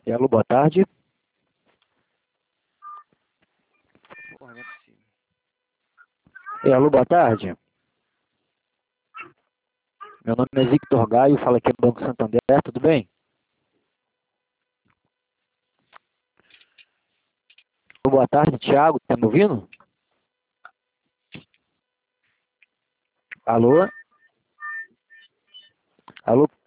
Alô, boa tarde. Porra, não é possível. Alô, boa tarde. Meu nome é Victor Gaio, falo aqui no Banco Santander, tudo bem? Alô, boa tarde, Thiago, tá me ouvindo? Alô? Alô,